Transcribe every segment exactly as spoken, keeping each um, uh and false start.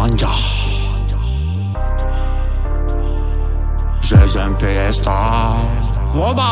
Туманджа. Жизнь фиеста. Оба!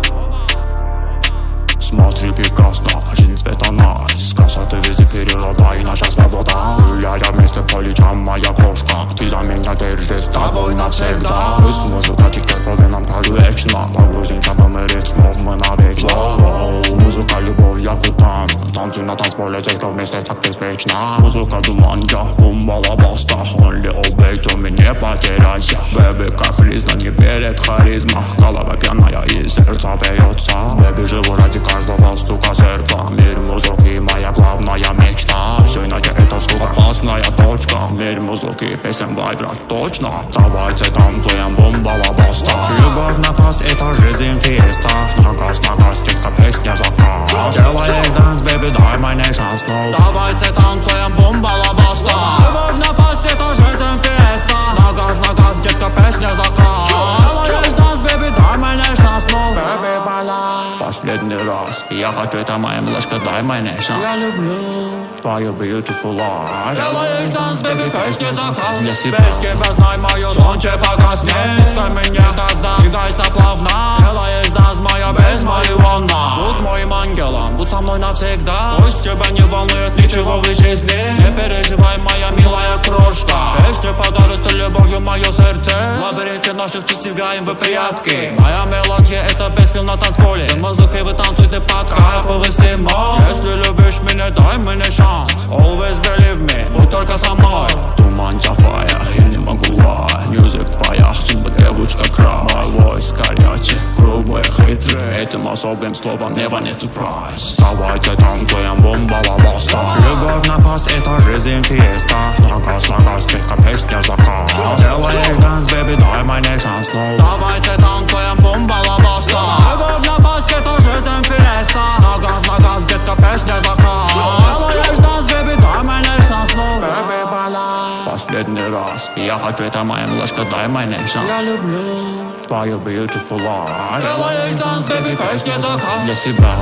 Смотри прекрасно, жизнь цвета найс. Красоты везде природа и наша свобода. Гуляя вместе по лечам, моя крошка. Ты за меня держись, с тобой навсегда. Пусть музыка течет по венам так вечно. Погрузимся в мы ритмов, мы навечно. Музыка, любовь, я кутан. Танцуй на танцполе, те, кто вместе так беспечно. Музыка Туманджа, бум-балабаста. Only obey, to me не потеряйся. Бэби, капризна, не перед харизма. Голова пьяная и сердце бьется. Бэби, живу ради каждого стука сердца. Мир музыки, моя главная мечта. Все иначе это скука, опасная точка. Мир музыки, песен вайбрат точно. Давайте танцуем, бум-балабаста. Любовь на пас, это жизнь фиеста. На газ, на газ, детка, песня заказ. Делаешь данс, бэби, дай мне шанс, ну. Давайте танцуем, бум-балабаста. Любовь на пас, это жизнь фиеста. На газ, на газ, детка, песня заказ. Делаешь данс, бэби, дай мне шанс, ну. Бэби, балай. Последний раз, я хочу, это моя милашка, дай мне шанс. Я люблю твою beautiful life. Делаешь данс, бэби, песни заказ. Для себя, без тебя, знай мое солнце погаснет. Пускай меня тогда, двигайся плавно. Делаешь данс, моя без марихуана. Будь моим ангелом, будь со мной навсегда. Пусть тебя не волнует ничего в жизни. Не переживай, моя милая крошка. Песня подарится любовью мое сердце. В лабиринте наших достигаем вы прятки. Моя мелодия, это беспил на танцполе. С музыкой вы танцуете под кайфовый стимул. Если любишь меня, дай мне шанс. Always believe me, будь только со мной. Туманджа фая, я не могу лай. Мьюзик твоя, судьба девушка край. Мой войс горячий, грубый, хитрый. Этим особым словом неба нету прайс. Давайте танцуем, бум-балабаста. Любовь на пас, это жизнь фиеста. На газ, на газ, детка, песня заказ. Делаешь данс, бэби, дай мне шанс, ну. Давайте танцуем, бум-балабаста. Любовь на пас, это жизнь фиеста. На газ, на газ, детка, песня заказ. Делаешь данс, бэби, дай мне шанс, ну. Бэби, балай. Последний раз, я хочу, это моя милашка, дай мне шанс. Я люблю твою beautiful life. Делаешь данс, бэби, песня заказ. Для себя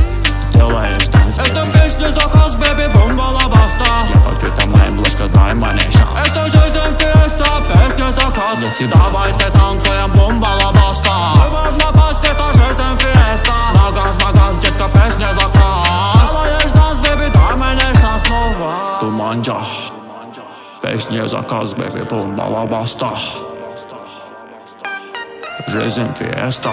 делаешь данс, бэби. Это песня заказ, бэби, бум-балабаста. Я хочу, это моя милашка, дай мне шанс. Это жизнь фиеста, песня заказ. Для себя давайте танцуем, бум-балабаста. Любовь на паст, это жизнь фиеста. На газ, на газ, детка, песня заказ. Делаешь данс, бэби, дай мне шанс снова. Туманджа, песня заказ, бэби, бум-балабаста. Жизнь фиеста.